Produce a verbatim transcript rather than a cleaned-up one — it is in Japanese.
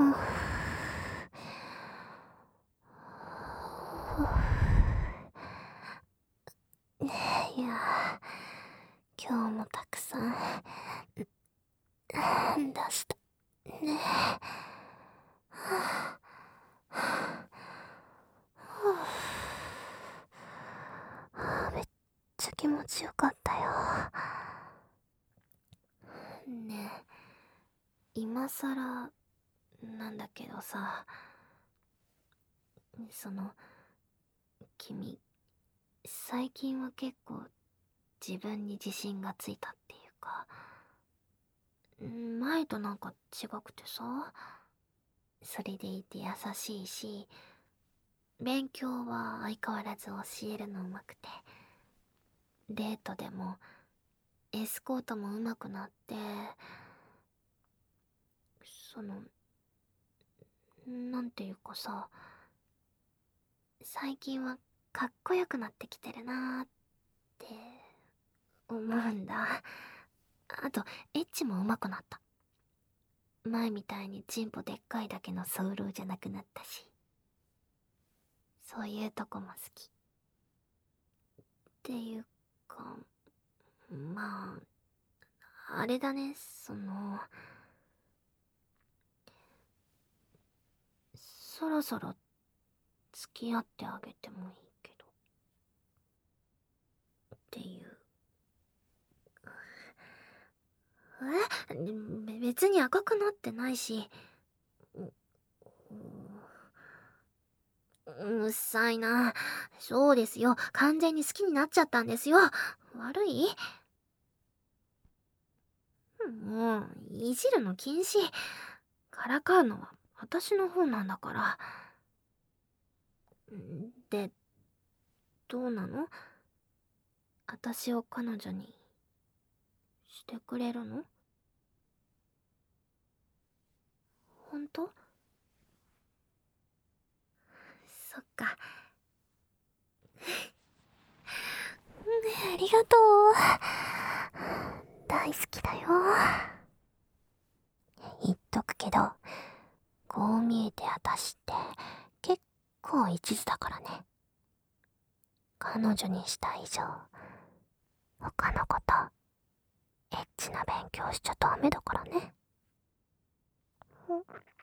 いや、今日もたくさん出したね。めっちゃ気持ちよかったよ。ねえ、今さらなんだけどさ、その君、最近は結構自分に自信がついたっていうか、前となんか違くてさ、それでいて優しいし、勉強は相変わらず教えるのうまくて、デートでもエスコートもうまくなって、その、なんていうかさ、最近はかっこよくなってきてるなーって思うんだ。あと、エッチも上手くなった。前みたいにチンポでっかいだけのソウルじゃなくなったし。そういうとこも好き。っていうか、まあ、あれだね、その、そろそろ付き合ってあげてもいいけど。っていう。え、べ別に赤くなってないし。うっさいな。そうですよ。完全に好きになっちゃったんですよ。悪い？もう、いじるの禁止。からかうのは私の方なんだから。で、どうなの？私を彼女にしてくれるの？ほんと？そっか。ありがとう。大好きだよ。言っとくけど、こう見えて私って結構一途だからね。彼女にした以上、他のこと、エッチな勉強しちゃダメだからね。